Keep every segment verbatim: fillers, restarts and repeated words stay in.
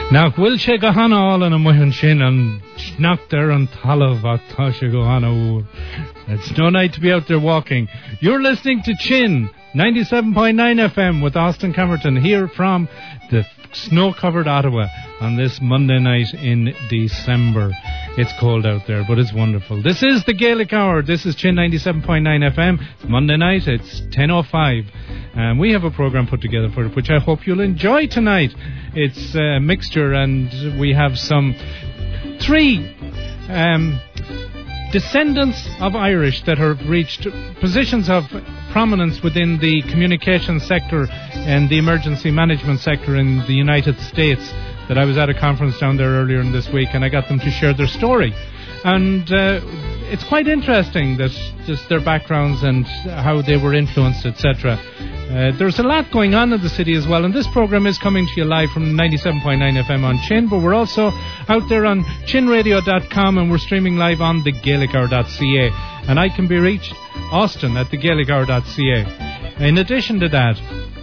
Now, will she go on all in a muhan shin and knock there and talav at go on. It's no night to be out there walking. You're listening to Chin ninety-seven point nine F M with Austin Camerton here from the snow-covered Ottawa on this Monday night in December. It's cold out there, but it's wonderful. This is the Gaelic Hour. This is Chin ninety-seven point nine F M. It's Monday night. It's ten oh five. And we have a program put together for it, which I hope you'll enjoy tonight. It's a mixture, and we have some three um, descendants of Irish that have reached positions of prominence within the communications sector and the emergency management sector in the United States. That I was at a conference down there earlier in this week, and I got them to share their story. And uh, it's quite interesting that just their backgrounds and how they were influenced, et cetera. Uh, there's a lot going on in the city as well, and this program is coming to you live from ninety-seven point nine F M on Chin, but we're also out there on chin radio dot com, and we're streaming live on the gaelic hour dot c a. And I can be reached, Austin, at the gaelic hour dot c a. In addition to that,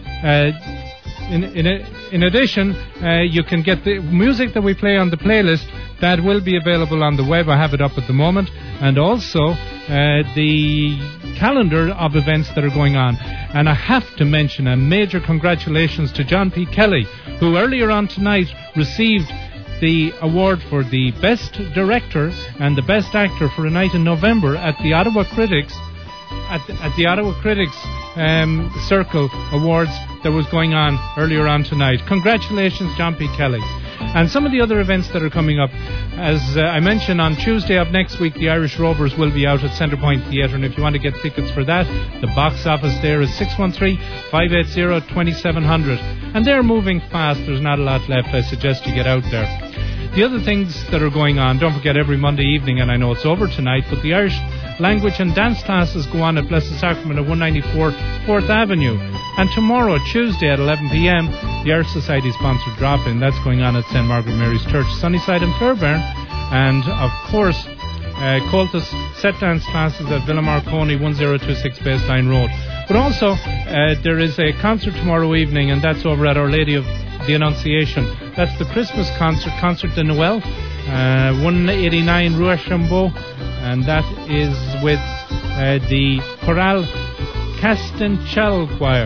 uh, In, in, in addition, uh, you can get the music that we play on the playlist. That will be available on the web. I have it up at the moment. And also uh, the calendar of events that are going on. And I have to mention a major congratulations to John P. Kelly, who earlier on tonight received the award for the Best Director and the Best Actor for a night in November at the Ottawa Critics, at the, at the Ottawa Critics um, Circle Awards that was going on earlier on tonight. Congratulations, John P. Kelly. And some of the other events that are coming up, as uh, I mentioned, on Tuesday of next week, the Irish Rovers will be out at Centrepoint Theatre, and if you want to get tickets for that, the box office there is six one three, five eight zero, two seven zero zero. And they're moving fast. There's not a lot left. I suggest you get out there. The other things that are going on, don't forget every Monday evening, and I know it's over tonight, but the Irish language and dance classes go on at Blessed Sacrament at one ninety-four fourth Avenue. And tomorrow, Tuesday at eleven p.m, the Irish Society sponsored drop-in. That's going on at Saint Margaret Mary's Church, Sunnyside and Fairbairn. And, of course, uh, Coltus set dance classes at Villa Marconi, one oh two six Baseline Road. But also, uh, there is a concert tomorrow evening, and that's over at Our Lady of the Annunciation. That's the Christmas concert, Concert de Noël, uh, one eighty-nine Rue Archambault, and that is with uh, the Chorale Castanchel Choir.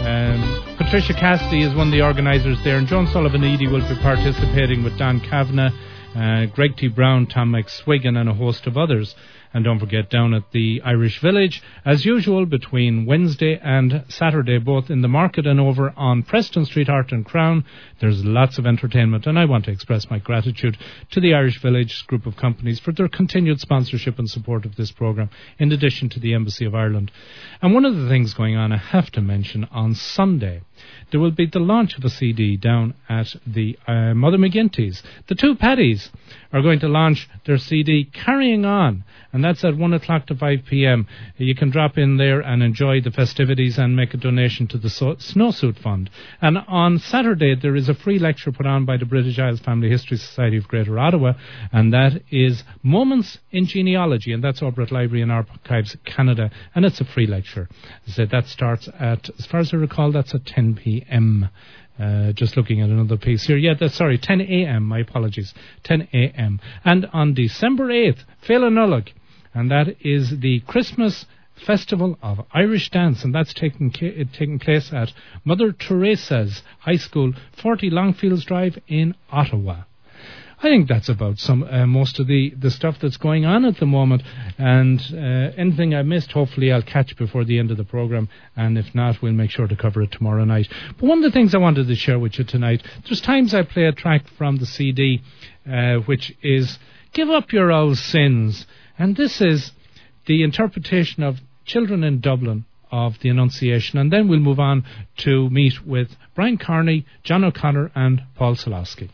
Um, Patricia Cassidy is one of the organisers there, and Joan Sullivan-Eady will be participating with Don Kavanagh, uh, Greg T. Brown, Tom McSwiggan, and a host of others. And don't forget, down at the Irish Village, as usual, between Wednesday and Saturday, both in the market and over on Preston Street, Art and Crown, there's lots of entertainment. And I want to express my gratitude to the Irish Village group of companies for their continued sponsorship and support of this programme, in addition to the Embassy of Ireland. And one of the things going on, I have to mention, on Sunday, there will be the launch of a C D down at the uh, Mother McGinty's. The two Paddies are going to launch their C D, Carrying On, and that's at one o'clock to five p.m. You can drop in there and enjoy the festivities and make a donation to the so- Snowsuit Fund. And on Saturday, there is a free lecture put on by the British Isles Family History Society of Greater Ottawa, and that is Moments in Genealogy, and that's over at Library and Archives Canada, and it's a free lecture. So that starts at, as far as I recall, that's at ten p.m. Uh, just looking at another piece here. Yeah, that's, sorry, ten a.m. My apologies. ten a.m. And on December eighth, Féile Nullag, and that is the Christmas Festival of Irish Dance, and that's taking ca- taking place at Mother Teresa's High School, forty Longfields Drive in Ottawa. I think that's about some uh, most of the, the stuff that's going on at the moment, and uh, anything I missed, hopefully I'll catch before the end of the programme, and if not, we'll make sure to cover it tomorrow night. But one of the things I wanted to share with you tonight, there's times I play a track from the C D, uh, which is Give Up Your Old Sins, and this is the interpretation of Children in Dublin of the Annunciation, and then we'll move on to meet with Brian Carney, John O'Connor and Paul Solowski.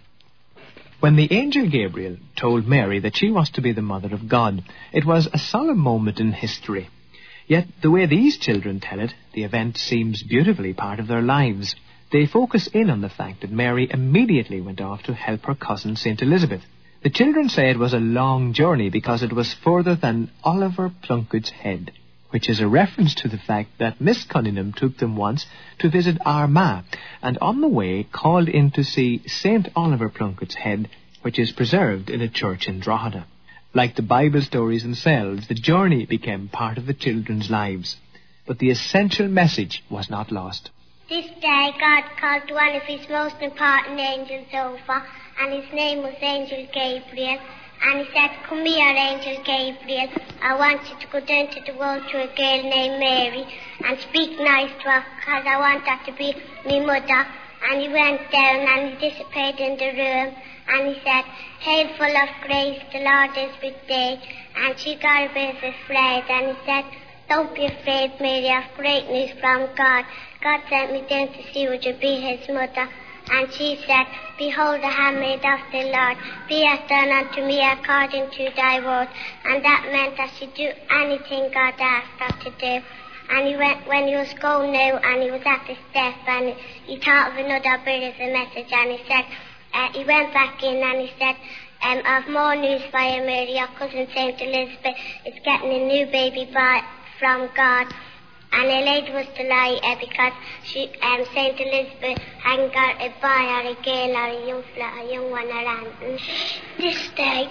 When the angel Gabriel told Mary that she was to be the mother of God, it was a solemn moment in history. Yet, the way these children tell it, the event seems beautifully part of their lives. They focus in on the fact that Mary immediately went off to help her cousin Saint Elizabeth. The children say it was a long journey because it was further than Oliver Plunkett's head. which is a reference to the fact that Miss Cunningham took them once to visit Armagh, and on the way called in to see Saint Oliver Plunkett's head, which is preserved in a church in Drogheda. Like the Bible stories themselves, the journey became part of the children's lives. But the essential message was not lost. This day God called one of his most important angels over, and his name was Angel Gabriel. And he said, "Come here, Angel Gabriel. I want you to go down to the world to a girl named Mary and speak nice to her, because I want her to be my mother." And he went down and he disappeared in the room. And he said, "Hail full of grace, the Lord is with thee." And she got a bit afraid. And he said, "Don't be afraid, Mary. I have great news from God. God sent me down to see would you be his mother." And she said, "Behold, the handmaid of the Lord. Be it done unto me according to thy word." And that meant that she'd do anything God asked her to do. And he went, when he was going now, and he was at the step, and he thought of another bit as a message, and he said, uh, he went back in, and he said, um, "I've more news for you, Mary. Your cousin Saint Elizabeth is getting a new baby boy from God." And her lady was delighted uh, because she, um, Saint Elizabeth hadn't got a boy or a girl or a young, a young one around. And this day,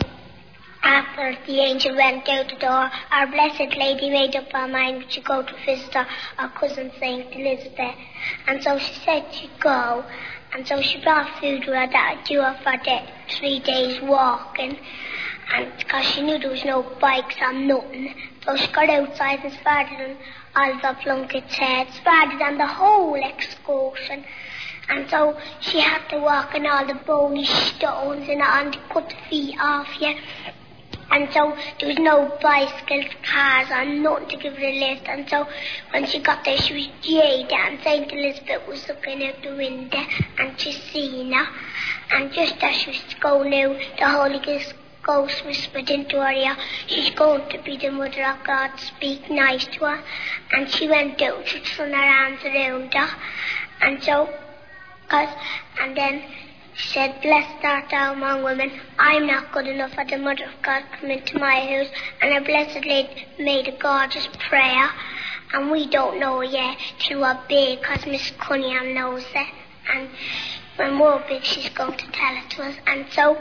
after the angel went out the door, our blessed lady made up her mind to go to visit her, her cousin Saint Elizabeth. And so she said she'd go. And so she brought food with her that would do her for the three days walking. And because she knew there was no bikes or nothing, so she got outside and started on Oliver Plunkett's head, started on the whole excursion. And so she had to walk on all the bony stones and on to cut the feet off you. And so there was no bicycles, cars, or nothing to give her a lift. And so when she got there, she was jaded, and Saint Elizabeth was looking out the window, and she seen her. And just as she was going out, the Holy Ghost Ghost whispered into her ear, "She's going to be the mother of God. Speak nice to her." And she went out, she threw her arms around her. And so, cause, and then she said, "Blessed art thou among women. I'm not good enough for the mother of God come into my house." And her blessed lady made a gorgeous prayer. And we don't know it yet till we're big, because Miss Cunningham knows it. And when we're big, she's going to tell it to us. And so,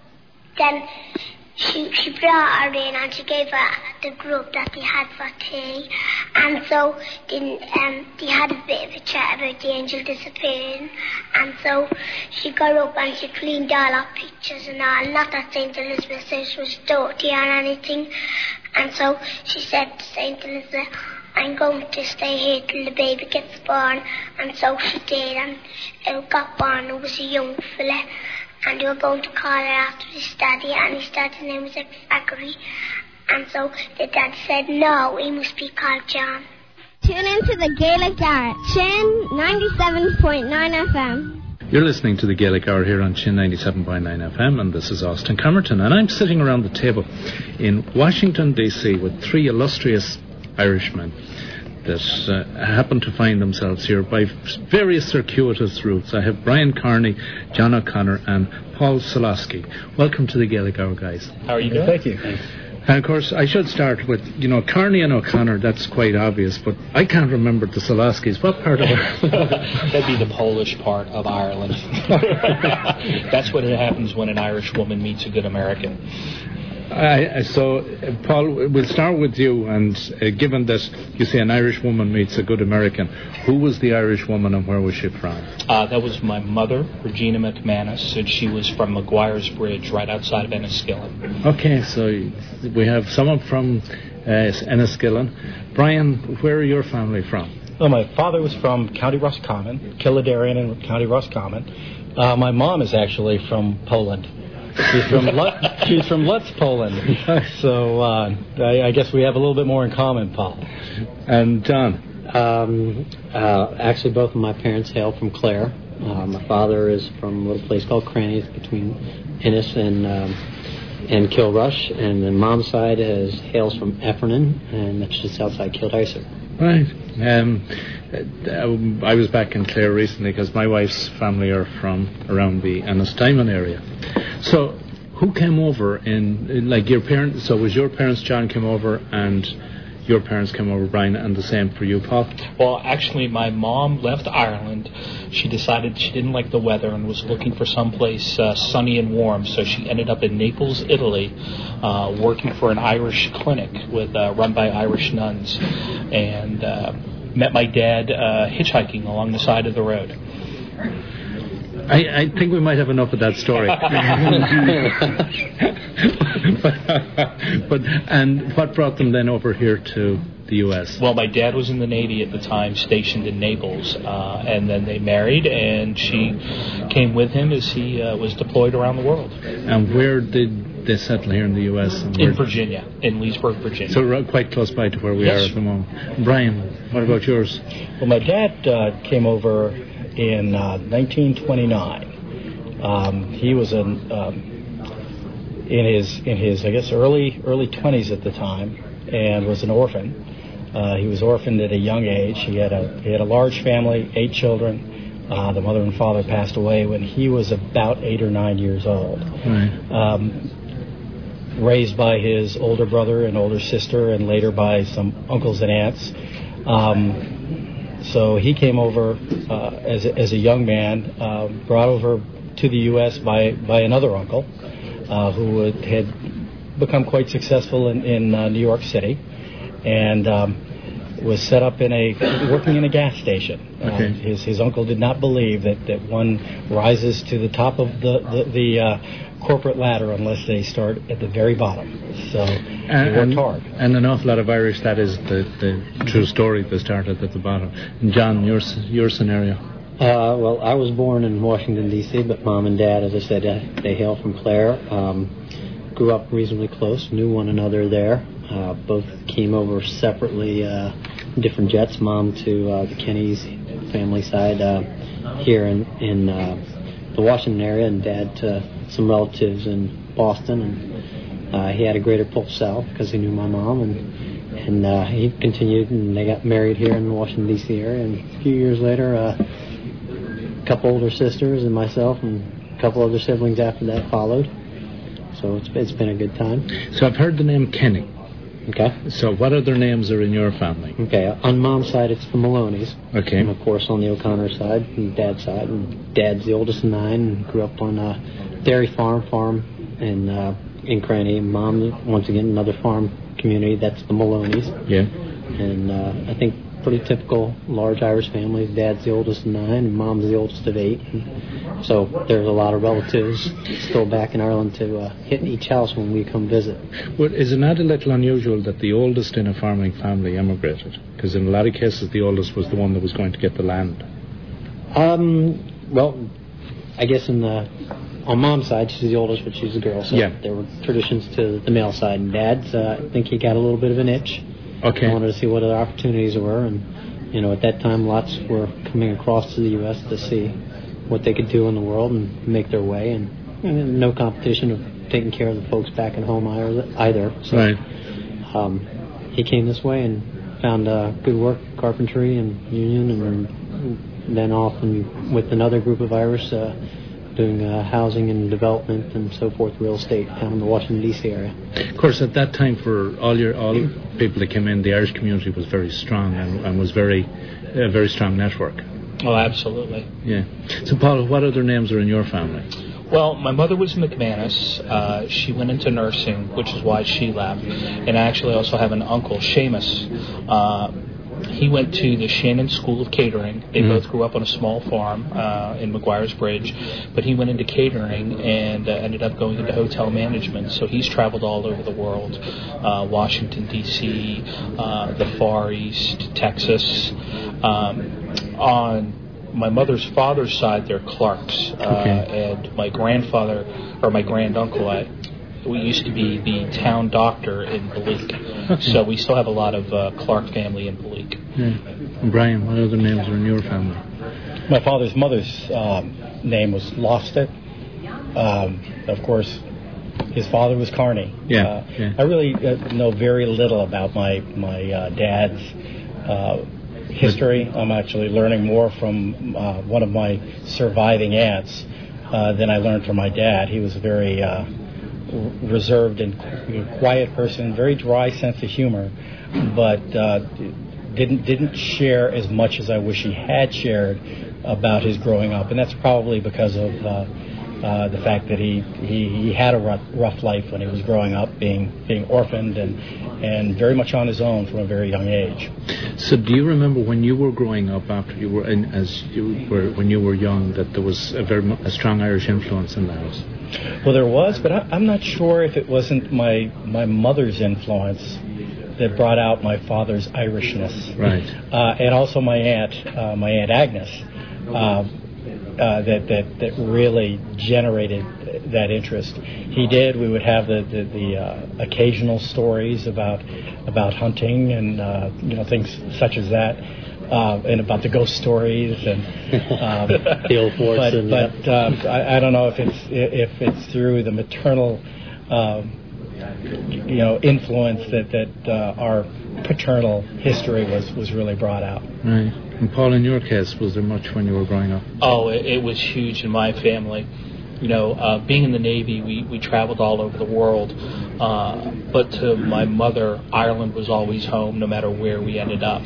then she she brought her in and she gave her the grub that they had for tea. And so then, um, they had a bit of a chat about the angel disappearing. And so she got up and she cleaned all her pictures and all. Not that Saint Elizabeth said she was dirty or anything. And so she said to Saint Elizabeth, "I'm going to stay here till the baby gets born." And so she did. And it got born. It was a young fella. And they were going to call her after his daddy, and his daddy's name was Zachary. And so the dad said, "No, he must be called John." Tune into the Gaelic Hour, Chin ninety-seven point nine F M. You're listening to the Gaelic Hour here on Chin ninety-seven point nine F M, and this is Austin Camerton. And I'm sitting around the table in Washington, D C with three illustrious Irishmen that uh, happen to find themselves here by various circuitous routes. I have Brian Carney, John O'Connor, and Paul Solosky. Welcome to the Gaelic Hour, guys. How are you doing? Thank you. And of course, I should start with, you know, Carney and O'Connor, that's quite obvious, but I can't remember the Soloskis. What part of it? That'd be the Polish part of Ireland. That's what happens when an Irish woman meets a good American. Uh, so, uh, Paul, we'll start with you, and uh, given that you say an Irish woman meets a good American, who was the Irish woman and where was she from? Uh, that was my mother, Regina McManus, and she was from Maguire's Bridge, right outside of Enniskillen. Okay, so we have someone from uh, Enniskillen. Brian, where are your family from? Well, my father was from County Roscommon, Kildare in County Roscommon. Uh, my mom is actually from Poland. She's from Lutz, she's from Lutz, Poland. So uh, I, I guess we have a little bit more in common, Paul. And John? Um, uh, actually, both of my parents hail from Clare. Uh, my father is from a little place called Crannies between Ennis and um, and Kilrush, and then mom's side is hails from Effernan, and that's just outside Kildare. Right. Um, I was back in Clare recently because my wife's family are from around the Ennistimon area. So, who came over in, in like your parents? So, was your parents, John, came over and your parents came over, Brian, and the same for you, Paul? Well, actually, my mom left Ireland. She decided she didn't like the weather and was looking for someplace uh, sunny and warm, so she ended up in Naples, Italy, uh, working for an Irish clinic with uh, run by Irish nuns, and uh, met my dad uh, hitchhiking along the side of the road. I, I think we might have enough of that story. but, but and what brought them then over here to the U S? Well, my dad was in the Navy at the time, stationed in Naples, uh, and then they married, and she came with him as he uh, was deployed around the world. And where did they settle here in the U S? In Virginia, in Leesburg, Virginia. So right, quite close by to where we yes. are at the moment. Brian, what about yours? Well, my dad uh, came over in uh, nineteen twenty-nine. Um, he was in, um, in his in his I guess early early twenties at the time, and was an orphan. Uh, he was orphaned at a young age. He had a he had a large family, eight children. Uh, the mother and father passed away when he was about eight or nine years old. Right. Um, raised by his older brother and older sister, and later by some uncles and aunts. Um, So he came over uh, as, a, as a young man, uh, brought over to the U S by, by another uncle uh, who had become quite successful in, in uh, New York City, and um, was set up in a working in a gas station. Okay. Uh, his his uncle did not believe that, that one rises to the top of the the, the uh, corporate ladder unless they start at the very bottom. So and, he worked and, hard. And an awful lot of Irish, that is the, the true story. They started at the bottom. And John, your your scenario? Uh, well, I was born in Washington, D C, but Mom and Dad, as I said, uh, they hail from Clare. Um, grew up reasonably close, knew one another there. Uh, both came over separately, uh, different jets. Mom to uh, the Kennys family side uh, here in, in uh, the Washington area, and Dad to some relatives in Boston. And uh, he had a greater pull south because he knew my mom, and and uh, he continued, and they got married here in the Washington, D C area. And a few years later, uh, a couple older sisters and myself and a couple other siblings after that followed. So it's it's been a good time. So I've heard the name Kenny. Okay. So what other names are in your family? Okay. On Mom's side, it's the Maloneys. Okay. And of course, on the O'Connor side, and Dad's side, and Dad's the oldest of nine, and grew up on a dairy farm, farm in uh, in Cranny. And Mom, once again, another farm community. That's the Maloneys. Yeah. And uh, I think pretty typical large Irish families. Dad's the oldest of nine, and Mom's the oldest of eight. And so there's a lot of relatives still back in Ireland to uh, hit each house when we come visit. Well, is it not a little unusual that the oldest in a farming family emigrated? Because in a lot of cases, the oldest was the one that was going to get the land. Um. Well, I guess in the on Mom's side, she's the oldest, but she's a girl. So yeah. There were traditions to the male side. And Dad's, uh, I think he got a little bit of an itch. Okay. Wanted to see what other opportunities there were, and you know, at that time, lots were coming across to the U S to see what they could do in the world and make their way, and, and no competition of taking care of the folks back at home either. So, right. Um, he came this way and found uh, good work, carpentry and union, and then off and with another group of Irish uh, doing uh, housing and development and so forth, real estate down in the Washington, D C area. Of course, at that time, for all your all people that came in, the Irish community was very strong and, and was very a very strong network. Oh, absolutely. Yeah. So, Paul, what other names are in your family? Well, my mother was McManus. Uh, she went into nursing, which is why she left. And I actually also have an uncle, Seamus. Uh, he went to the Shannon School of Catering. They mm-hmm. both grew up on a small farm uh, in McGuire's Bridge. But he went into catering and uh, ended up going into hotel management. So he's traveled all over the world, uh, Washington, D C, uh, the Far East, Texas. Um, on my mother's father's side, they're Clarks. Uh, okay. And my grandfather, or my granduncle, I, we used to be the town doctor in Bleak. Okay. So we still have a lot of uh, Clark family in Bleak. Yeah. And Brian, what other names are in your family? My father's mother's um, name was Lofted. Um, of course, his father was Carney. Yeah. Uh, yeah. I really uh, know very little about my my uh, dad's uh, history. I'm actually learning more from uh, one of my surviving aunts uh, than I learned from my dad. He was a very uh, r- reserved and you know, quiet person, very dry sense of humor, but uh, didn't didn't share as much as I wish he had shared about his growing up, and that's probably because of uh, uh, the fact that he, he, he had a rough, rough life when he was growing up, being being orphaned and and very much on his own from a very young age. So, do you remember when you were growing up, after you were in, as you were when you were young, that there was a very a strong Irish influence in the house? Well, there was, but I, I'm not sure if it wasn't my my mother's influence that brought out my father's Irishness, right? Uh, and also my aunt, uh, my aunt Agnes. Uh, uh, that, that that really generated that interest. He did. We would have the the, the uh, occasional stories about about hunting and uh, you know things such as that, uh, and about the ghost stories and um, the old forts. But, and, but yeah. um, I, I don't know if it's if it's through the maternal um, you know influence that that uh, our paternal history was was really brought out. Right. And Paul, in your case, was there much when you were growing up? Oh, it, it was huge in my family. You know, uh, being in the Navy, we, we traveled all over the world. Uh, but to my mother, Ireland was always home, no matter where we ended up.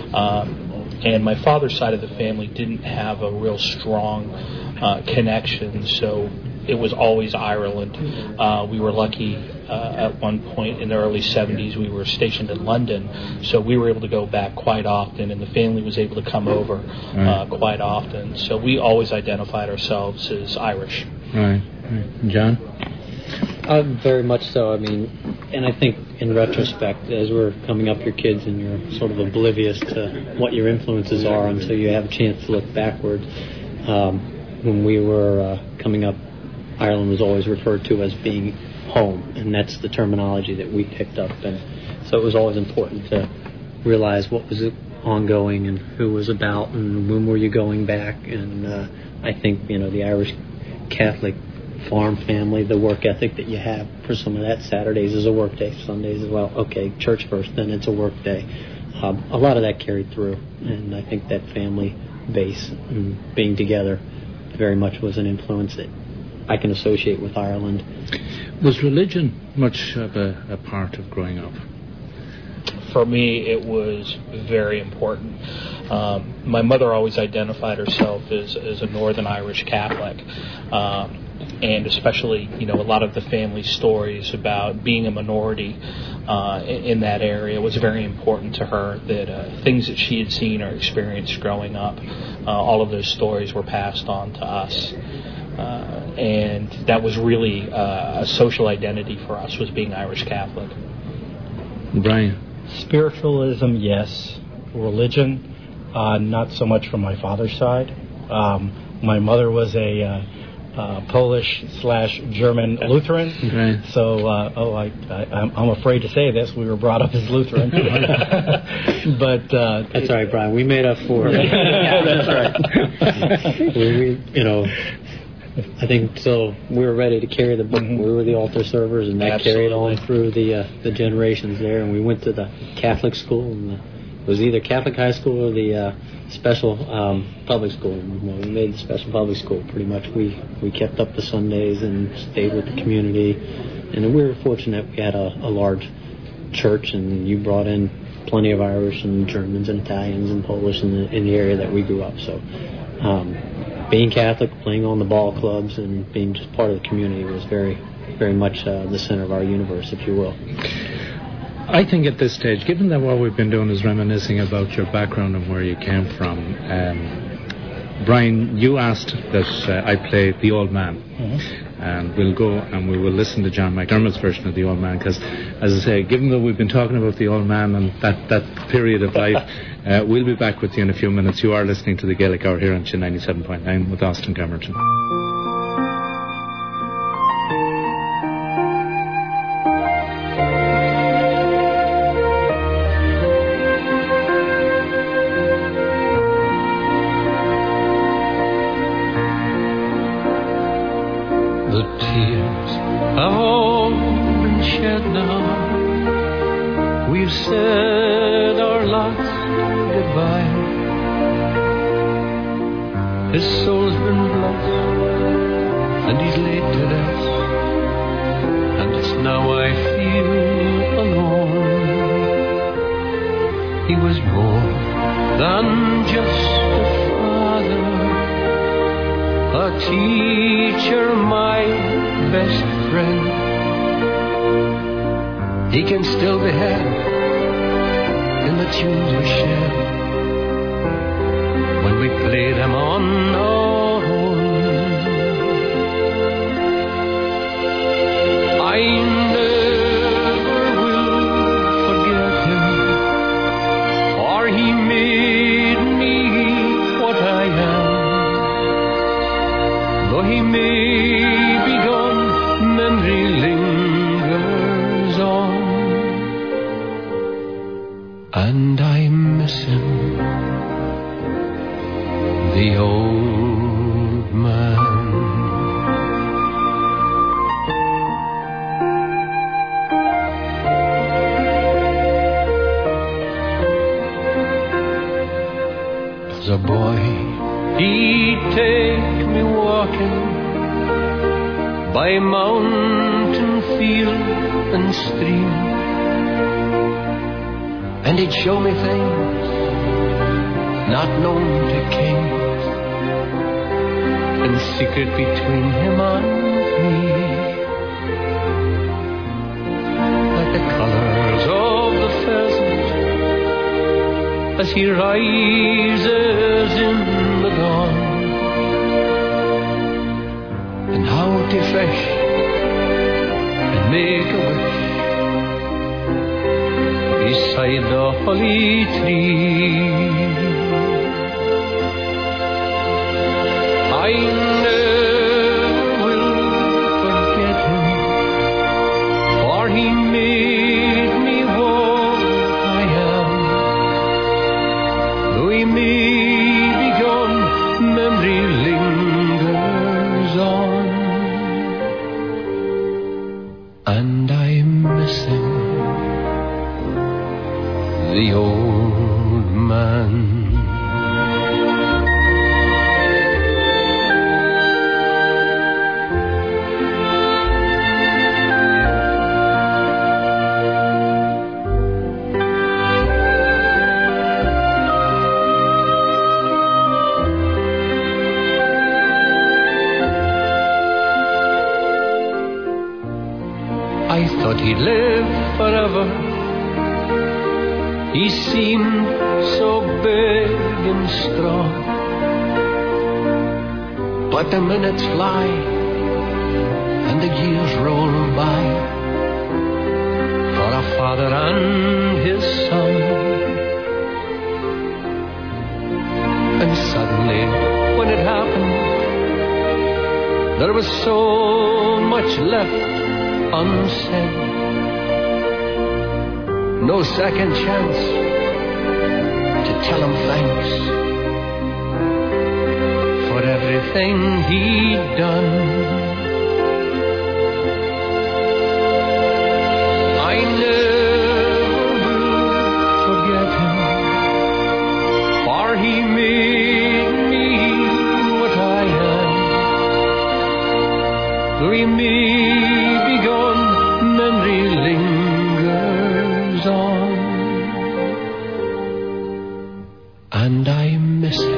Um, and my father's side of the family didn't have a real strong uh, connection, so it was always Ireland. Uh, we were lucky uh, at one point in the early seventies. We were stationed in London, so we were able to go back quite often, and the family was able to come over uh, quite often. So we always identified ourselves as Irish. Right. right. John? Uh, very much so. I mean, and I think in retrospect, as we're coming up your kids and you're sort of oblivious to what your influences are until you have a chance to look backward. Um, when we were uh, coming up, Ireland was always referred to as being home, and that's the terminology that we picked up. And so it was always important to realize what was ongoing and who was about and when were you going back. And uh, I think, you know, the Irish Catholic farm family, the work ethic that you have for some of that, Saturdays is a work day, Sundays as well. Okay, church first, then it's a work day. Um, a lot of that carried through, and I think that family base and being together very much was an influence that I can associate with Ireland. Was religion much of a, a part of growing up? For me, it was very important. Um, my mother always identified herself as, as a Northern Irish Catholic. Um, and especially, you know, a lot of the family stories about being a minority uh, in, in that area was very important to her, that uh, things that she had seen or experienced growing up, uh, all of those stories were passed on to us. Uh, and that was really uh, a social identity for us, was being Irish Catholic. Brian? Spiritualism, yes. Religion, uh, not so much from my father's side. Um, my mother was a uh, uh, Polish slash German Lutheran. Right. So, uh, oh, I, I, I'm afraid to say this. We were brought up as Lutheran. but uh, that's all right, Brian. We made up for it. That's right. we, we, you know. I think so. We were ready to carry the book. Mm-hmm. We were the altar servers, and that Absolutely. carried on through the uh, the generations there. And we went to the Catholic school, and the, it was either Catholic high school or the uh, special um, public school. And, well, we made the special public school pretty much. We we kept up the Sundays and stayed with the community, and we were fortunate. We had a, a large church, and you brought in plenty of Irish and Germans and Italians and Polish in the in the area that we grew up. So. Um, Being Catholic, playing on the ball clubs, and being just part of the community was very, very much uh, the center of our universe, if you will. I think at this stage, given that what we've been doing is reminiscing about your background and where you came from, um, Brian, you asked that uh, I play the old man. Mm-hmm. And we'll go and we will listen to John McDermott's version of the old man, because, as I say, given that we've been talking about the old man and that, that period of life, uh, we'll be back with you in a few minutes. You are listening to the Gaelic Hour here on Chin ninety-seven point nine with Austin Camerton. His soul's been blessed, and he's laid to rest and it's now I feel alone. He was more than just a father, a teacher, my best friend. He can still be had in the tunes we shared when we play them on our own. I never will forget him, for he made me what I am. Though he may be gone, memory lingers on, and I miss him, the old man. As a boy, he'd take me walking by mountain, field, and stream, and he'd show me things not known to kings, in secret between him and me, like the colors of the pheasant as he rises in the dawn, and how to fish and make a wish beside the holly tree. I never will forget him, for he made me what I am. Though he may be gone, memory lingers on, and I miss him, the old man. I thought he'd live forever. He seemed so big and strong, but the minutes fly and the years roll by for a father and his son. And suddenly, when it happened, there was so much left unsaid. No second chance to tell him thanks for everything he'd done. I never will forget him, for he made me what I am. Though he may be gone, memory lingers on, and I miss him,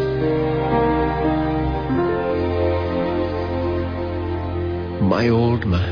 my old man.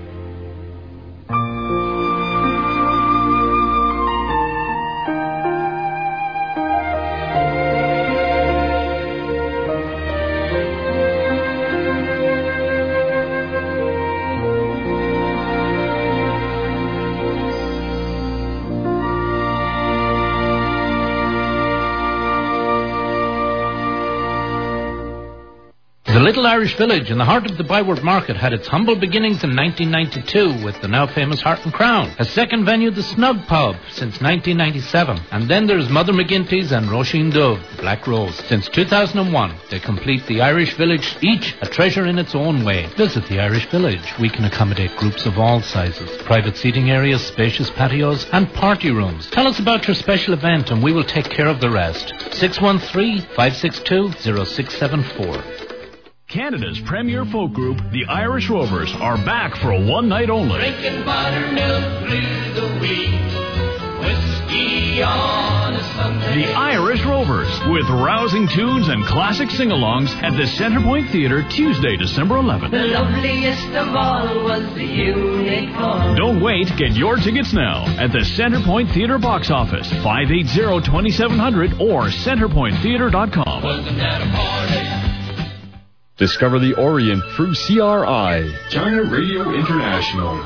The Little Irish Village in the heart of the Byward Market had its humble beginnings in nineteen ninety-two with the now famous Heart and Crown. A second venue, the Snug Pub, since nineteen ninety-seven. And then there's Mother McGinty's and Roisin Dove, the Black Rose. Since two thousand one, they complete the Irish Village, each a treasure in its own way. Visit the Irish Village. We can accommodate groups of all sizes. Private seating areas, spacious patios, and party rooms. Tell us about your special event and we will take care of the rest. six one three, five six two, zero six seven four. Canada's premier folk group, the Irish Rovers, are back for a one night only. Drinking buttermilk through the week, whiskey on a Sunday. The Irish Rovers, with rousing tunes and classic sing-alongs at the Centrepoint Theatre Tuesday, December eleventh. The loveliest of all was the unicorn. Don't wait. Get your tickets now at the Centrepoint Theatre box office, five eight zero, two seven zero zero or centrepoint theatre dot com. Wasn't that a party? Discover the Orient through C R I. China Radio International.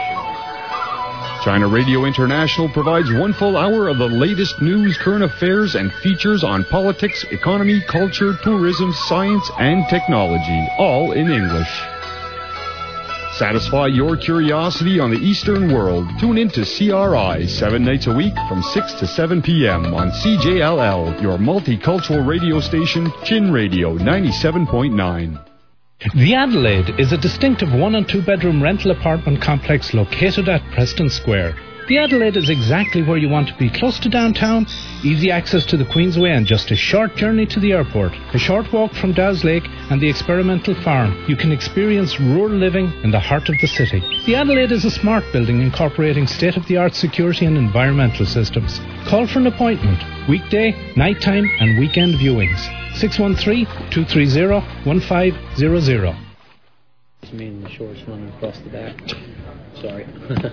China Radio International provides one full hour of the latest news, current affairs, and features on politics, economy, culture, tourism, science, and technology, all in English. Satisfy your curiosity on the Eastern world. Tune in to C R I seven nights a week from six to seven p.m. on C J L L, your multicultural radio station, Chin Radio ninety-seven point nine. The Adelaide is a distinctive one and two bedroom rental apartment complex located at Preston Square. The Adelaide is exactly where you want to be, close to downtown, easy access to the Queensway and just a short journey to the airport. A short walk from Dow's Lake and the experimental farm. You can experience rural living in the heart of the city. The Adelaide is a smart building incorporating state-of-the-art security and environmental systems. Call for an appointment. Weekday, nighttime and weekend viewings. six one three, two three zero, one five zero zero. I mean the shorts running across the back. Sorry.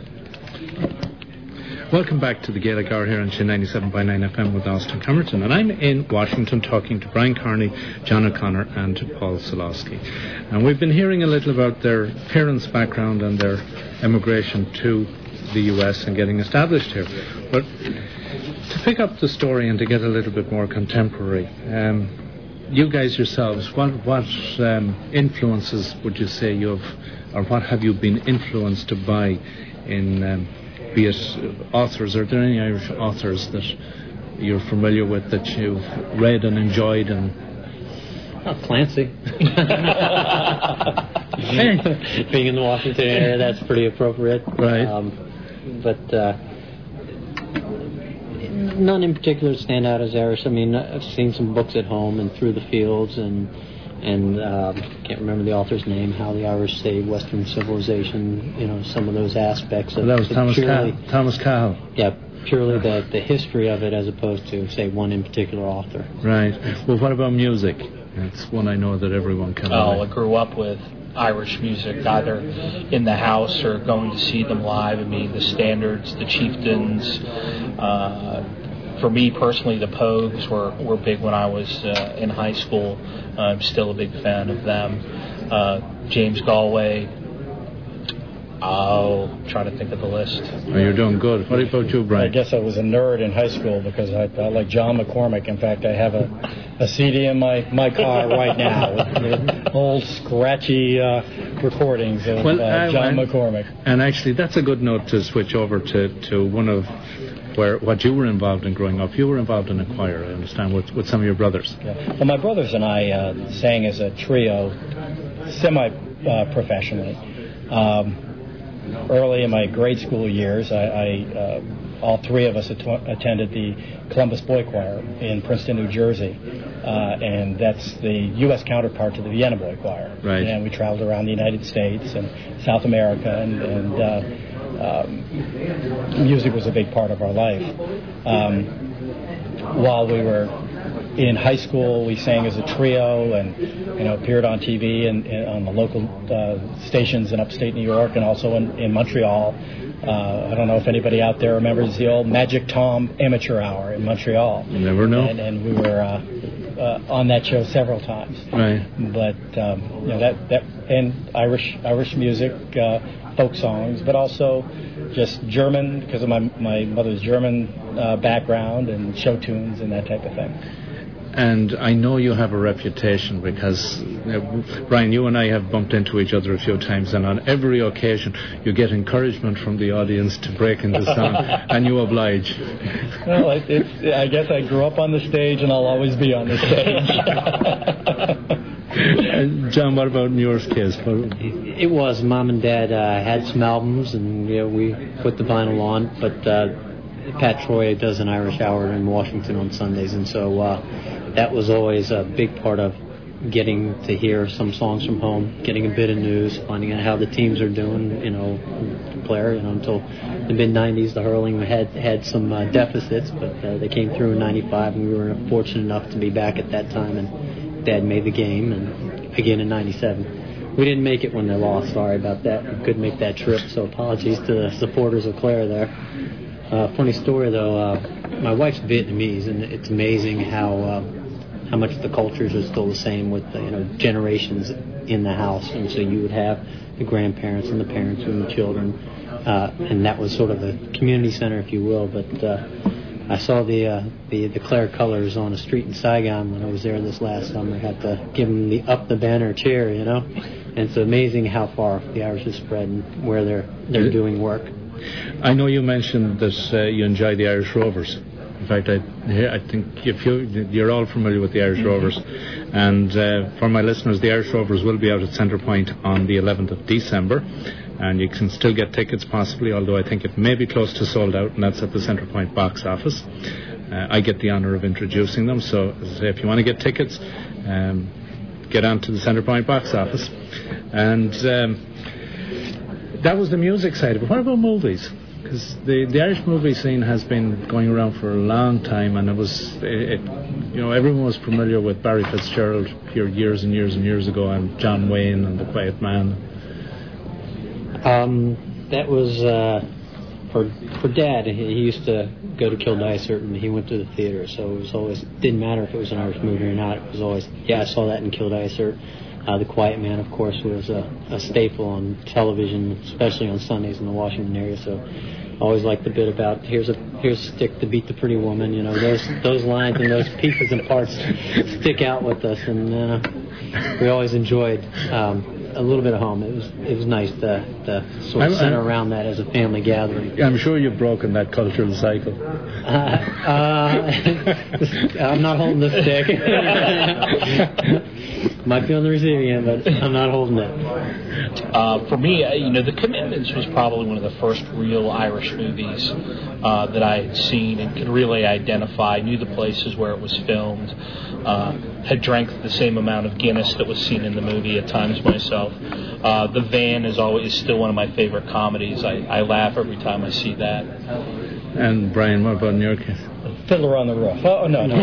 Welcome back to the Gaelic Hour here on Chin ninety-seven point nine F M with Austin Camerton, and I'm in Washington talking to Brian Carney, John O'Connor and Paul Solowski. And we've been hearing a little about their parents' background and their emigration to the U S and getting established here. But to pick up the story and to get a little bit more contemporary, um, you guys yourselves, what, what um, influences would you say you have, or what have you been influenced by in... Um, be it authors, are there any Irish authors that you're familiar with that you've read and enjoyed? And oh, Clancy. Being in the Washington area, that's pretty appropriate. Right. Um, but uh, none in particular stand out as Irish. I mean, I've seen some books at home and Through the Fields and and um, can't remember the author's name, How the Irish Saved Western Civilization, you know, some of those aspects of well, that was Thomas purely, Cahill. Thomas Cahill. Yeah, purely the, the history of it as opposed to, say, one in particular author. Right. Well, what about music? That's one I know that everyone can Oh, relate. I grew up with Irish music, either in the house or going to see them live. I mean, the Standards, the Chieftains. Uh, for me personally, the Pogues were, were big when I was uh, in high school. I'm still a big fan of them. Uh, James Galway. Oh, I'm trying to think of the list. Oh, you're doing good. What about you, Brian? I guess I was a nerd in high school because I, I like John McCormick. In fact, I have a, a C D in my, my car right now with old scratchy uh, recordings of well, uh, uh, John and, McCormick. And actually, that's a good note to switch over to, to one of where what you were involved in growing up. You were involved in a choir, I understand, with, with some of your brothers. Yeah. Well, my brothers and I uh, sang as a trio, semi-professionally. Uh, um, Early in my grade school years, I, I uh, all three of us at- attended the Columbus Boy Choir in Princeton, New Jersey, uh, and that's the U S counterpart to the Vienna Boy Choir. Right. And we traveled around the United States and South America, and, and uh, um, music was a big part of our life. Um, while we were in high school, we sang as a trio and, you know, appeared on T V and, and on the local uh, stations in upstate New York and also in, in Montreal. Uh, I don't know if anybody out there remembers the old Magic Tom Amateur Hour in Montreal. You never know. And, and we were uh, uh, on that show several times. Right. But um, you know that that and Irish Irish music, uh, folk songs, but also just German because of my my mother's German uh, background and show tunes and that type of thing. And I know you have a reputation because, uh, Brian, you and I have bumped into each other a few times, and on every occasion you get encouragement from the audience to break into song, and you oblige. Well, it, it's, I guess I grew up on the stage, and I'll always be on the stage. uh, John, what about in your case? It was. Mom and Dad uh, had some albums, and you know, we put the vinyl on, but uh, Pat Troy does an Irish hour in Washington on Sundays, and so uh, that was always a big part of getting to hear some songs from home, getting a bit of news, finding out how the teams are doing, you know, Clare, you know, until the mid nineties, the hurling had had some uh, deficits, but uh, they came through in ninety-five, and we were fortunate enough to be back at that time, and Dad made the game, and again in ninety-seven. We didn't make it when they lost, sorry about that. We couldn't make that trip, so apologies to the supporters of Clare there. Uh, funny story, though, uh, my wife's Vietnamese, and it's amazing how uh, how much the cultures are still the same with the, you know, generations in the house. And so you would have the grandparents and the parents and the children, uh, and that was sort of a community center, if you will. But uh, I saw the, uh, the the Clare colors on a street in Saigon when I was there this last summer. I had to give them the up the banner cheer, you know. And it's amazing how far the Irish have spread and where they're they're doing work. I know you mentioned that uh, you enjoy the Irish Rovers. In fact, I, I think if you, you're all familiar with the Irish Rovers. And uh, for my listeners, the Irish Rovers will be out at Centre Point on the eleventh of December. And you can still get tickets possibly, although I think it may be close to sold out, and that's at the Centre Point box office. Uh, I get the honour of introducing them. So as I say, if you want to get tickets, um, get on to the Centre Point box office. And um, that was the music side of it. What about movies? Because the, the Irish movie scene has been going around for a long time, and it was, it, it, you know, everyone was familiar with Barry Fitzgerald here years and years and years ago, and John Wayne and The Quiet Man. Um, that was uh, for for Dad. He, he used to go to Kildysart, and he went to the theater, so it was always didn't matter if it was an Irish movie or not. It was always, yeah, I saw that in Kildysart. Uh, the Quiet Man, of course, was a, a staple on television, especially on Sundays in the Washington area. So, I always liked the bit about here's a here's a stick to beat the pretty woman. You know, those those lines and those pieces and parts stick out with us, and uh, we always enjoyed um, a little bit of home. It was it was nice to, to sort of I'm, center I'm, around that as a family gathering. I'm sure you've broken that cultural cycle. Uh, uh, I'm not holding the stick. Might be on the receiving end, but I'm not holding it. Uh, for me, uh, you know, The Commitments was probably one of the first real Irish movies uh, that I had seen and could really identify, knew the places where it was filmed, uh, had drank the same amount of Guinness that was seen in the movie at times myself. Uh, The Van is always still one of my favorite comedies. I, I laugh every time I see that. And Brian, what about in your case? Fiddler on the Roof. Oh, no, no.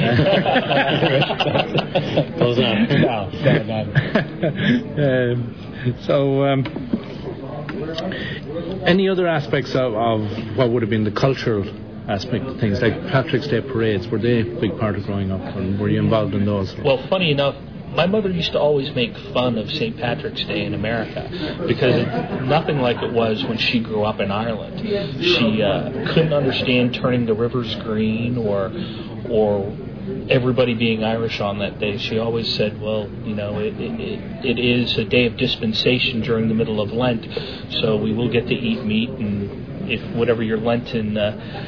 Close on. No, no, no. um, so, um, any other aspects of, of what would have been the cultural aspect of things, like Patrick's Day parades, were they a big part of growing up, and were you involved in those? Well, funny enough, my mother used to always make fun of Saint Patrick's Day in America because it's nothing like it was when she grew up in Ireland. She uh, couldn't understand turning the rivers green or or everybody being Irish on that day. She always said, well, you know, it, it, it is a day of dispensation during the middle of Lent, so we will get to eat meat, and if whatever your Lenten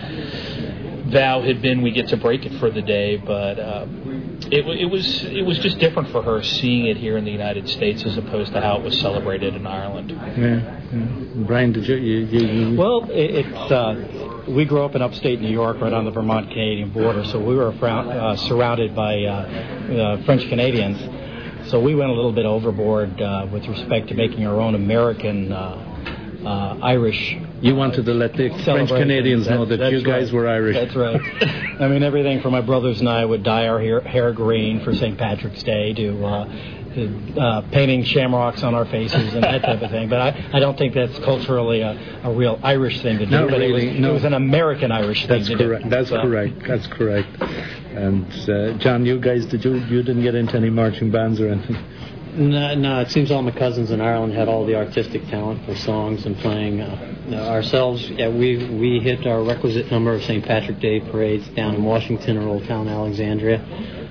uh, vow had been, we get to break it for the day. But uh, It, it was it was just different for her seeing it here in the United States as opposed to how it was celebrated in Ireland. Yeah, yeah. Brian, did you? you, you, you... Well, it, it's uh, we grew up in upstate New York, right on the Vermont-Canadian border, so we were uh, surrounded by uh, uh, French Canadians. So we went a little bit overboard uh, with respect to making our own American uh, uh, Irish. You wanted to let the French Canadians know that, that you guys right. were Irish. That's right. I mean, everything from my brothers and I would dye our hair, hair green for Saint Patrick's Day to, uh, to uh, painting shamrocks on our faces and that type of thing. But I, I don't think that's culturally a, a real Irish thing to do. Not but really, it, was, no. it was an American Irish thing that's to correct. do. That's so. correct. That's correct. And uh, John, you guys, did you you didn't get into any marching bands or anything? No, no, it seems all my cousins in Ireland had all the artistic talent for songs and playing. Uh, ourselves, yeah, we we hit our requisite number of Saint Patrick's Day parades down in Washington or Old Town Alexandria.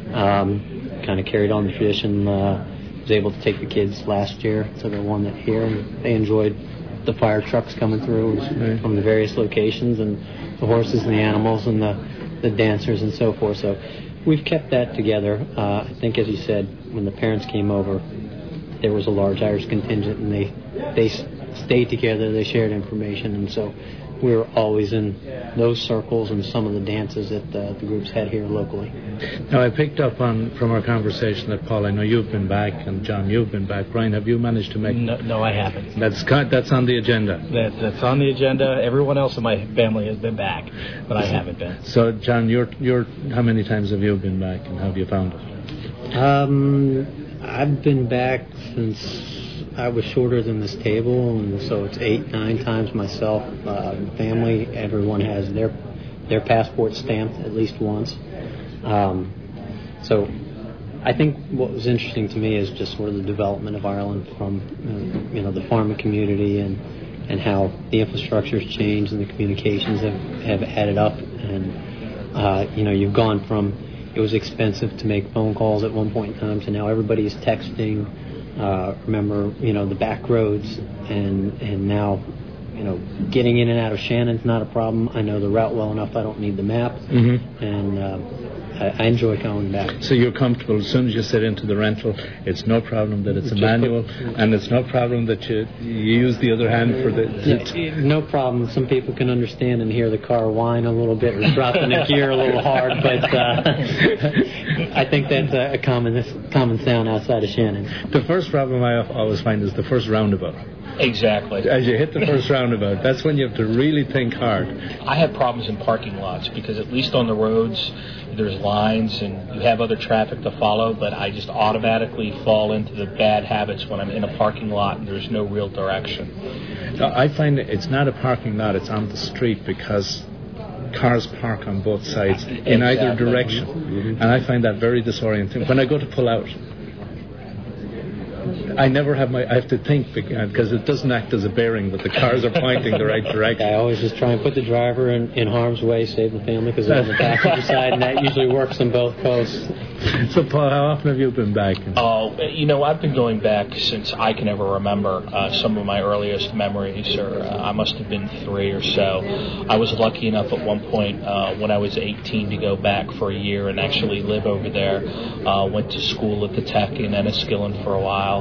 Um, kind of carried on the tradition. Uh, was able to take the kids last year to the one that here, and they enjoyed the fire trucks coming through right. from the various locations, and the horses and the animals and the, the dancers and so forth. So we've kept that together. Uh, I think, as you said, when the parents came over, there was a large Irish contingent, and they they stayed together. They shared information, and so we were always in those circles and some of the dances that uh, the groups had here locally. Now, I picked up on from our conversation that, Paul, I know you've been back, and John, you've been back. Brian, have you managed to make... No, no I haven't. That's that's on the agenda. That, that's on the agenda. Everyone else in my family has been back, but I haven't been. So, John, you're, you're, how many times have you been back, and how have you found it? Um, I've been back since I was shorter than this table, and so it's eight, nine times myself. Uh, family, everyone has their their passport stamped at least once. Um, so I think what was interesting to me is just sort of the development of Ireland from, uh, you know, the farming community and, and how the infrastructure has changed and the communications have, have added up. And, uh, you know, you've gone from, it was expensive to make phone calls at one point in time to now everybody is texting. Uh, remember, you know, the back roads, and, and now, you know, getting in and out of Shannon's not a problem. I know the route well enough. I don't need the map. Mm-hmm. And uh, I, I enjoy going back. So you're comfortable as soon as you sit into the rental. It's no problem that it's a Just manual, put, and it's no problem that you, you use the other hand for the... Yeah, no problem. Some people can understand and hear the car whine a little bit or drop in the gear a little hard, but uh, I think that's a common common sound outside of Shannon. The first problem I always find is the first roundabout. Exactly. As you hit the first roundabout, that's when you have to really think hard. I have problems in parking lots because at least on the roads there's lines and you have other traffic to follow, but I just automatically fall into the bad habits when I'm in a parking lot and there's no real direction. I find it's not a parking lot, it's on the street because cars park on both sides in exactly. either direction. Mm-hmm. And I find that very disorienting. When I go to pull out, I never have my, I have to think because it doesn't act as a bearing that the cars are pointing the right direction. I always just try and put the driver in, in harm's way, save the family because they're on the passenger side, and that usually works on both coasts. So, Paul, how often have you been back? Oh, uh, you know, I've been going back since I can ever remember. Uh, some of my earliest memories are, uh, I must have been three or so. I was lucky enough at one point uh, when I was eighteen to go back for a year and actually live over there. Uh, went to school at the Tech in Enniskillen for a while.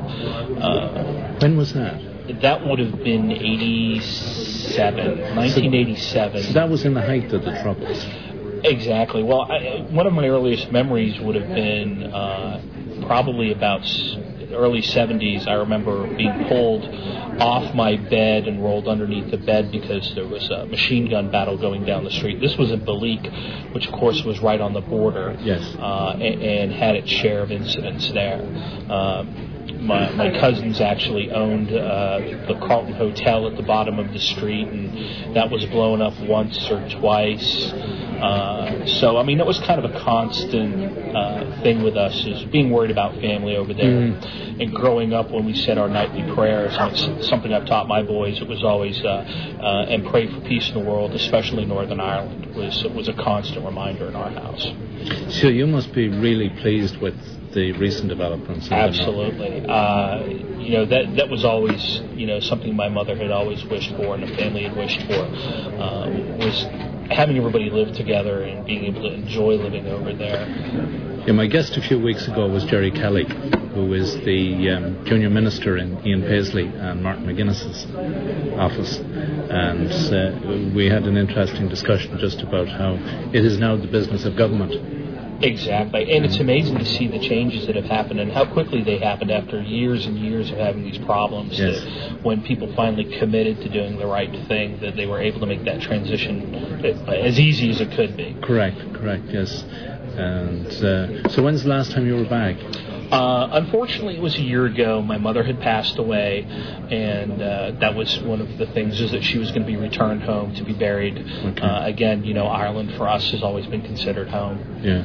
Uh, when was that? That would have been eighty-seven, nineteen eighty-seven. So that was in the height of the Troubles. Exactly. Well, I, one of my earliest memories would have been uh, probably about early seventies. I remember being pulled off my bed and rolled underneath the bed because there was a machine gun battle going down the street. This was in Balik, which of course was right on the border. Yes. Uh, and, and had its share of incidents there. Um, My, my cousins actually owned uh, the Carlton Hotel at the bottom of the street, and that was blown up once or twice. Uh, so, I mean, it was kind of a constant uh, thing with us, is being worried about family over there. Mm. And growing up, when we said our nightly prayers, and it's something I've taught my boys, it was always, uh, uh, and pray for peace in the world, especially Northern Ireland, was was a constant reminder in our house. So you must be really pleased with the recent developments. Absolutely. Uh, you know, that that was always, you know, something my mother had always wished for and the family had wished for, uh, was having everybody live together and being able to enjoy living over there. Yeah, my guest a few weeks ago was Jerry Kelly, who is the um, junior minister in Ian Paisley and Martin McGuinness's office. And uh, we had an interesting discussion just about how it is now the business of government. Exactly. And it's amazing to see the changes that have happened and how quickly they happened after years and years of having these problems. Yes. That when people finally committed to doing the right thing, that they were able to make that transition as easy as it could be. Correct, correct, yes. And uh, so when's the last time you were back? Uh, unfortunately, it was a year ago. My mother had passed away, and uh, that was one of the things, is that she was going to be returned home to be buried. Okay. Uh, again, you know, Ireland for us has always been considered home. Yeah,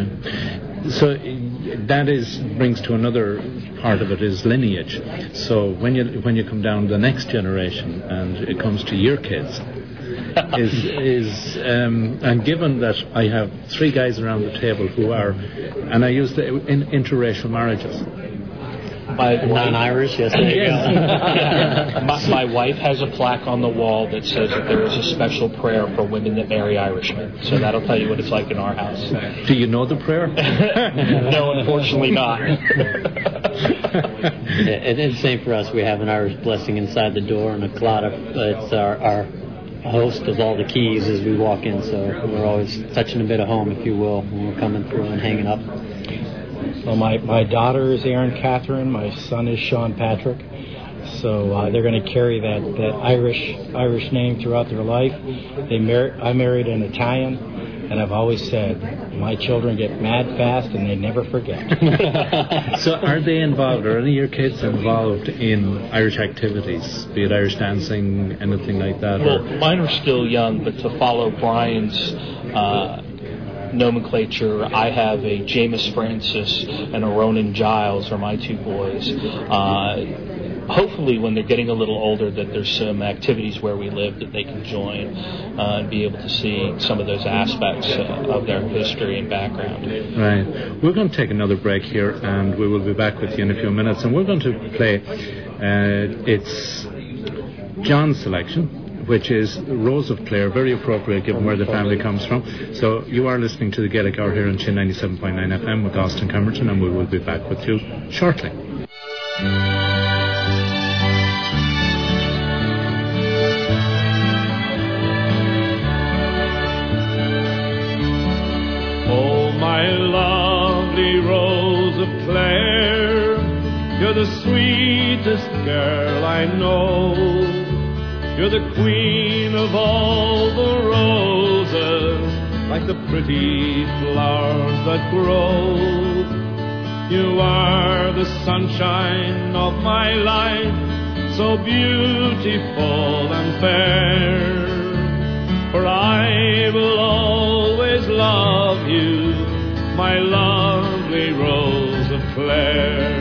yeah. So that is brings to another part of it is lineage. So when you when you come down to the next generation and it comes to your kids, is is um, and given that I have three guys around the table who are, and I use the in, interracial marriages. My non-Irish, yes. There you go. my, my wife has a plaque on the wall that says that there is a special prayer for women that marry Irishmen. So that'll tell you what it's like in our house. Do you know the prayer? No, unfortunately not. It's the same for us. We have an Irish blessing inside the door and a clot of it's our. our host of all the keys as we walk in, so we're always touching a bit of home, if you will, when we're coming through and hanging up. Well, my, my daughter is Erin Catherine. My son is Sean Patrick. So uh, they're going to carry that, that Irish Irish name throughout their life. They mar- I married an Italian, and I've always said my children get mad fast and they never forget. So are they involved, are any of your kids involved in Irish activities, be it Irish dancing, anything like that? Well, or? Mine are still young, but to follow Brian's uh, nomenclature, I have a Jameis Francis and a Ronan Giles are my two boys. Uh, hopefully when they're getting a little older that there's some activities where we live that they can join uh, and be able to see some of those aspects uh, of their history and background. Right. We're going to take another break here and we will be back with you in a few minutes, and we're going to play uh, it's John's selection, which is Rose of Clare, very appropriate given where the family comes from. So you are listening to the Gaelic Hour here on Chin ninety-seven point nine F M with Austin Camerton, and we will be back with you shortly. Oh, my lovely Rose of Clare, you're the sweetest girl I know. You're the queen of all the roses, like the pretty flowers that grow. You are the sunshine of my life, so beautiful and fair. For I will always love you, my lovely Rose of Clare.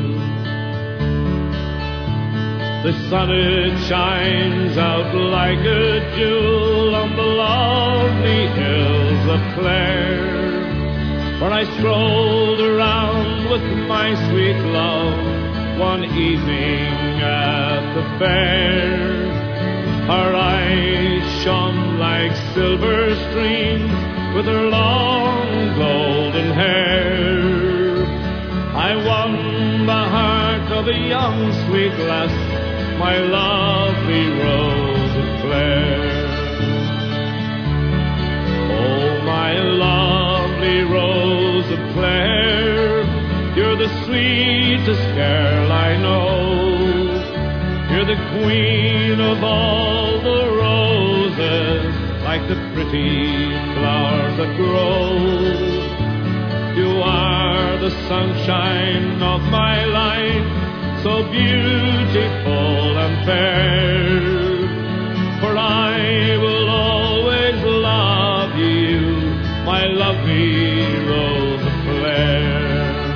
The sun, it shines out like a jewel on the lovely hills of Clare, where I strolled around with my sweet love one evening at the fair. Her eyes shone like silver streams with her long golden hair. I won the heart of a young sweet lass, my lovely Rose of Clare. Oh, my lovely Rose of Clare, you're the sweetest girl I know. You're the queen of all the roses, like the pretty flowers that grow. You are the sunshine of my life, so beautiful and fair. For I will always love you, my lovely Rose of Clare.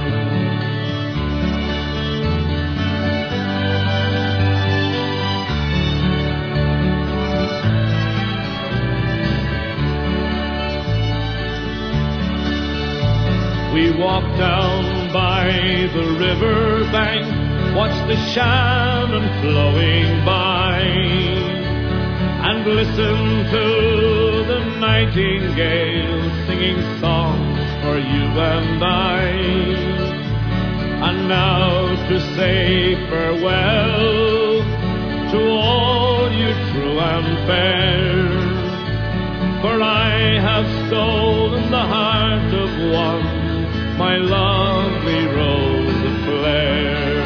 We walked down by the river bank, watch the Shannon flowing by, and listen to the nightingale singing songs for you and I. And now to say farewell to all you true and fair, for I have stolen the heart of one, my lovely Rose of Clare.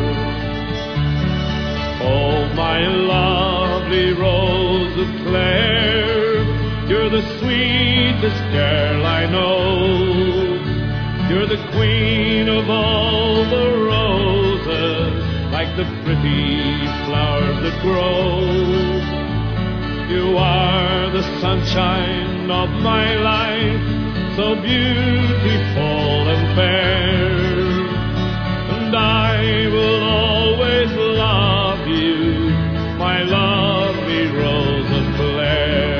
Oh, my lovely Rose of Clare, you're the sweetest girl I know. You're the queen of all the roses, like the pretty flowers that grow. You are the sunshine of my life, so beautiful and fair. And I will always love you, my lovely Rose of Clare.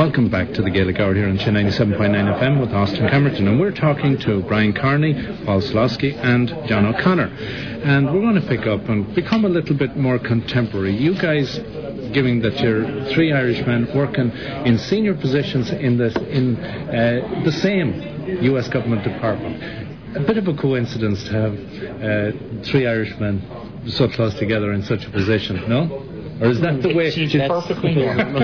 Welcome back to the Gaelic Hour here on Chin ninety-seven point nine F M with Austin Camerton, and we're talking to Brian Carney, Paul Slosky and John O'Connor, and we're going to pick up and become a little bit more contemporary. You guys, given that you're three Irishmen working in senior positions in the in uh, the same U S government department, a bit of a coincidence to have uh, three Irishmen so close together in such a position, no? Or is that the way? She's perfectly normal.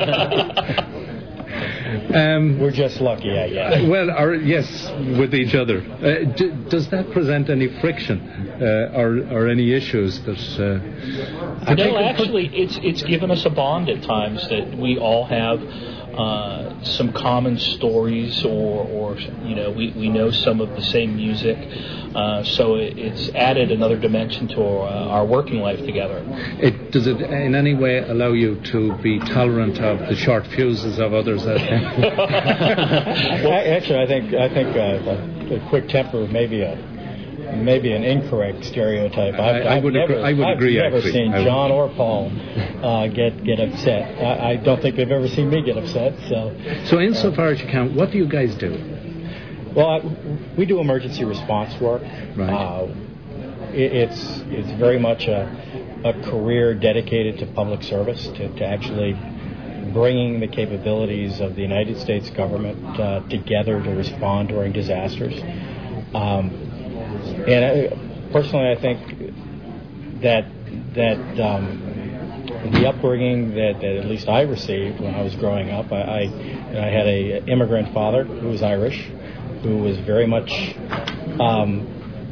um, We're just lucky, I guess. Well, or, yes, with each other. Uh, d- does that present any friction uh, or, or any issues that? Uh, no, actually, it's it's given us a bond at times that we all have uh, some common stories, or, or you know, we, we know some of the same music. Uh, so it, it's added another dimension to our, uh, our working life together. It, does it in any way allow you to be tolerant of the short fuses of others? Well, actually, I think I think uh, a, a quick temper may be a maybe an incorrect stereotype. I've, I, I I've would never, agree. I would I've agree. never actually. seen John or Paul uh, get get upset. I, I don't think they've ever seen me get upset. So, so insofar uh, as you can, what do you guys do? Well, I, we do emergency response work. Right. Uh, it, it's it's very much a, a career dedicated to public service, to, to actually bringing the capabilities of the United States government uh, together to respond during disasters. Um, and I, personally, I think that that um, the upbringing that, that at least I received when I was growing up, I, I, I had a immigrant father who was Irish, who was very much um,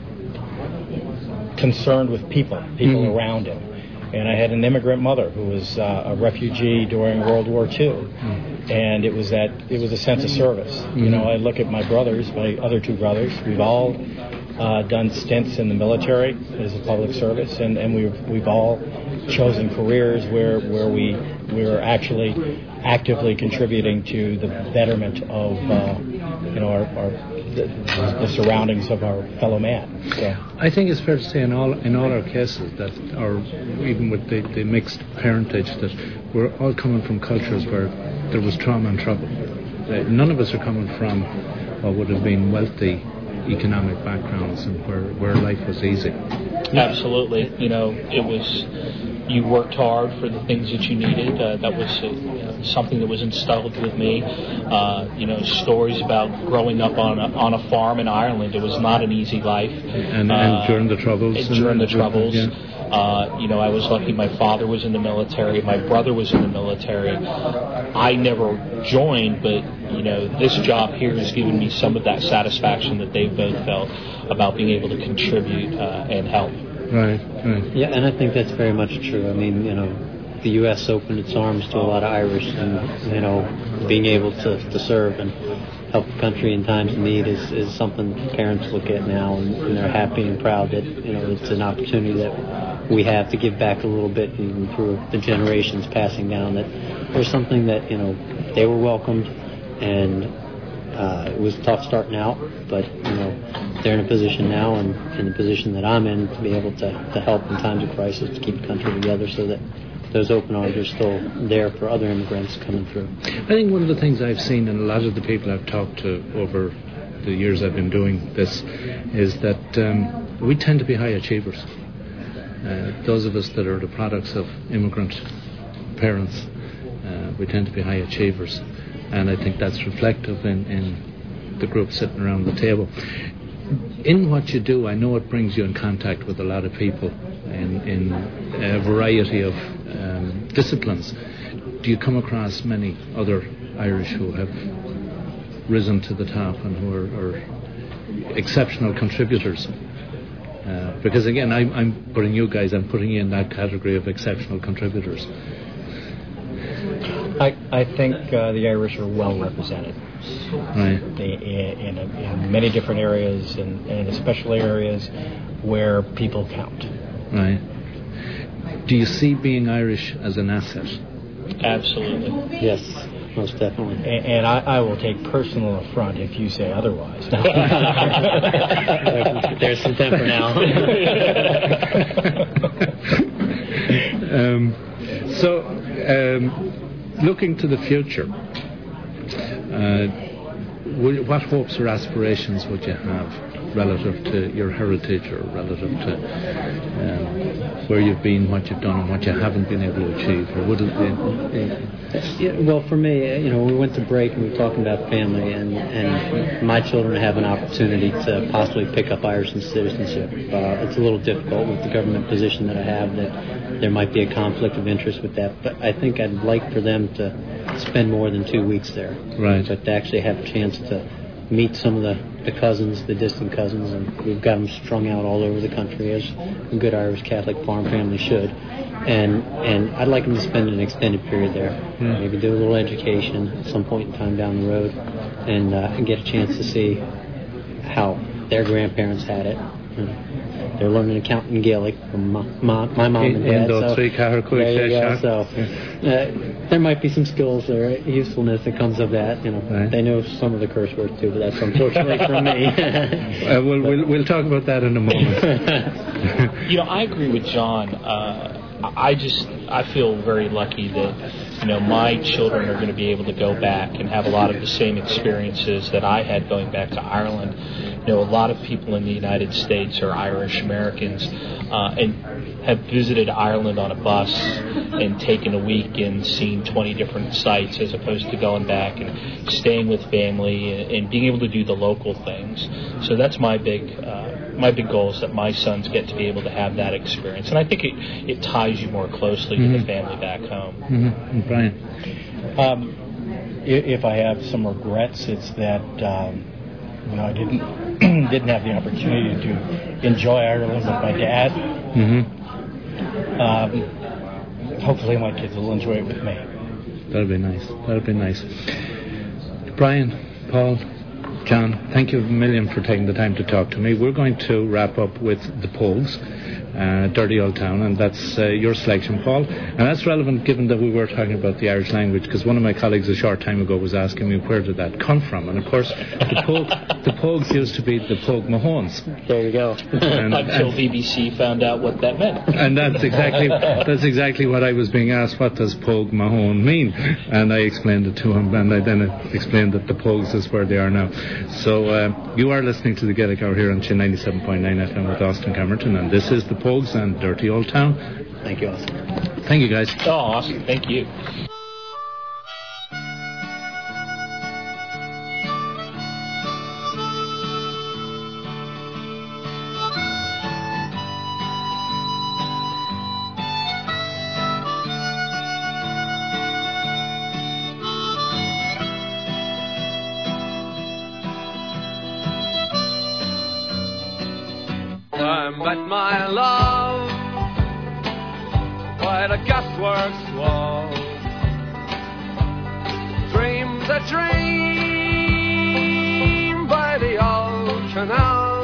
concerned with people, people mm-hmm. around him. And I had an immigrant mother who was uh, a refugee during World War Two. Mm-hmm. And it was that it was a sense of service. Mm-hmm. You know, I look at my brothers, my other two brothers, we've all uh, done stints in the military as a public service, and, and we've we've all chosen careers where, where we we are actually actively contributing to the betterment of uh, you know our, our the, the surroundings of our fellow man. So. I think it's fair to say in all in all our cases that, or even with the, the mixed parentage, that we're all coming from cultures where there was trauma and trouble. Uh, none of us are coming from what would have been wealthy economic backgrounds and where, where life was easy. Absolutely. You know, it was, you worked hard for the things that you needed. Uh, that was uh, you know, something that was instilled with me. Uh, you know, stories about growing up on a, on a farm in Ireland. It was not an easy life. And, uh, and during the Troubles. And during the Troubles. Yeah. Uh, you know, I was lucky my father was in the military, my brother was in the military. I never joined, but, you know, this job here has given me some of that satisfaction that they've both felt about being able to contribute uh, and help. Right, right. Yeah, and I think that's very much true. I mean, you know, the U S opened its arms to a lot of Irish, and, you know, being able to, to serve and help the country in times of need is, is something parents look at now, and, and they're happy and proud that, you know, it's an opportunity that we have to give back a little bit, even through the generations passing down, that there's something that, you know, they were welcomed, and uh, it was a tough starting out, but, you know, they're in a position now, and in the position that I'm in, to be able to, to help in times of crisis, to keep the country together so that those open arms are still there for other immigrants coming through. I think one of the things I've seen in a lot of the people I've talked to over the years I've been doing this is that um, we tend to be high achievers. Uh, those of us that are the products of immigrant parents, uh, we tend to be high achievers, and I think that's reflective in, in the group sitting around the table. In what you do, I know it brings you in contact with a lot of people in, in a variety of um, disciplines. Do you come across many other Irish who have risen to the top and who are, are exceptional contributors? Uh, because again, I, I'm putting you guys, I'm putting you in that category of exceptional contributors. I, I think uh, the Irish are well represented. Right. They, in, in, in many different areas, and, and especially areas where people count. Right. Do you see being Irish as an asset? Absolutely. Yes, most definitely. And, and I, I will take personal affront if you say otherwise. There's some temper now. um, so, um, looking to the future, uh, will, what hopes or aspirations would you have relative to your heritage or relative to um, where you've been, what you've done, and what you haven't been able to achieve? Or would it be, yeah, well, for me, you know, we went to break and we were talking about family, and, and my children have an opportunity to possibly pick up Irish citizenship. Uh, it's a little difficult with the government position that I have, that there might be a conflict of interest with that, but I think I'd like for them to spend more than two weeks there. Right. But to actually have a chance to meet some of the, the cousins, the distant cousins, and we've got them strung out all over the country, as a good Irish Catholic farm family should. And and I'd like them to spend an extended period there. Yeah. Maybe do a little education at some point in time down the road, and, uh, and get a chance to see how their grandparents had it. They're learning to count in Gaelic from my, my, my mom and dad. So, there you go. So uh, there might be some skills or usefulness that comes of that. You know, right. They know some of the curse words too, but that's unfortunately for me. uh, we'll, we'll we'll talk about that in a moment. You know, I agree with John. Uh, I just I feel very lucky that, you know, my children are going to be able to go back and have a lot of the same experiences that I had going back to Ireland. You know, a lot of people in the United States are Irish Americans uh, and have visited Ireland on a bus and taken a week and seen twenty different sites, as opposed to going back and staying with family and, and being able to do the local things. So that's my big uh, my big goal, is that my sons get to be able to have that experience. And I think it, it ties you more closely mm-hmm. to the family back home. Mm-hmm. Brian? Um, if I have some regrets, it's that um, you know, I didn't didn't have the opportunity to enjoy Ireland with my dad. Mm-hmm. Um, hopefully my kids will enjoy it with me. That'll be nice. That'll be nice. Brian, Paul, John, thank you a million for taking the time to talk to me. We're going to wrap up with the Pogues, uh, Dirty Old Town, and that's uh, your selection, Paul. And that's relevant given that we were talking about the Irish language, because one of my colleagues a short time ago was asking me where did that come from. And of course, the, Pogue, the Pogues used to be the Pogue Mahones. There you go. And, Until and, B B C found out what that meant. And that's exactly that's exactly what I was being asked. What does Pogue Mahone mean? And I explained it to him, and I then explained that the Pogues is where they are now. So uh, you are listening to the Gaelic Hour here on Chin ninety-seven point nine F M with Austin Camerton, and this is the Pogues and Dirty Old Town. Thank you, Austin. Thank you, guys. Oh, awesome. Thank you. I met my love by the gasworks wall. Dreamed a dream by the old canal.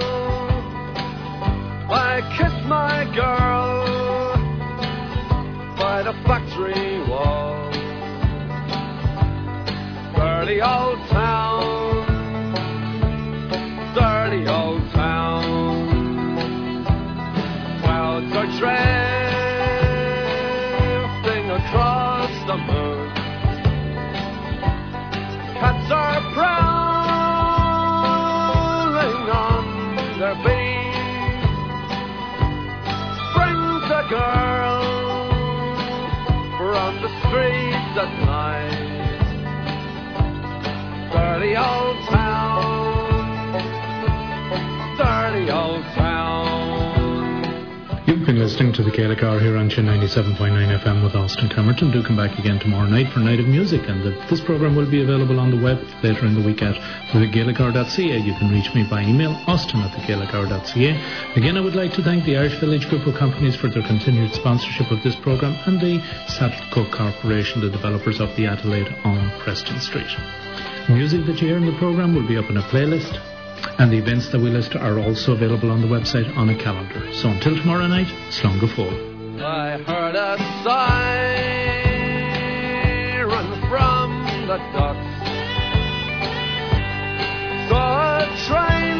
I kissed my girl by the factory wall. Dirty old town, dirty old town. Clouds are drifting across the moon. Cats are prowling on their beat. Brings a girl from the streets at night. Dirty old town, dirty old town. You've been listening to the Gaelic Hour here on Chin ninety-seven point nine F M with Austin Camerton. Do come back again tomorrow night for Night of Music, and the, this programme will be available on the web later in the week at the gaelic hour dot c a. You can reach me by email, austin at the gaelic hour dot c a. Again, I would like to thank the Irish Village Group of Companies for their continued sponsorship of this programme, and the Saddle Cook Corporation, the developers of the Adelaide on Preston Street. The music that you hear in the programme will be up in a playlist, and the events that we list are also available on the website on a calendar. So until tomorrow night, Slán go fóill. I heard a siren from the docks. Saw a train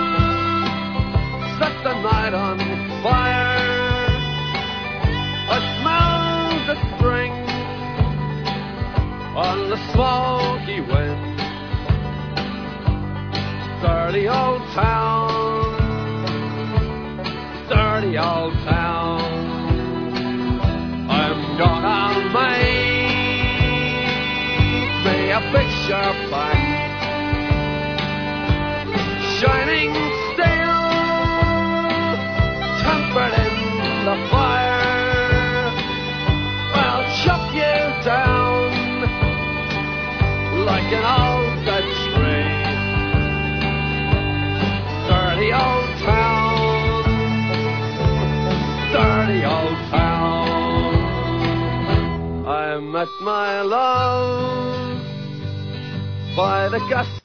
set the night on fire. I smelled the spring on the smoky wind. dirty old town, dirty old town. I'm gonna make me a picture back, shining steel, tempered in the fire. I'll chop you down like an old dead tree. Dirty old town, dirty old town. I met my love by the gas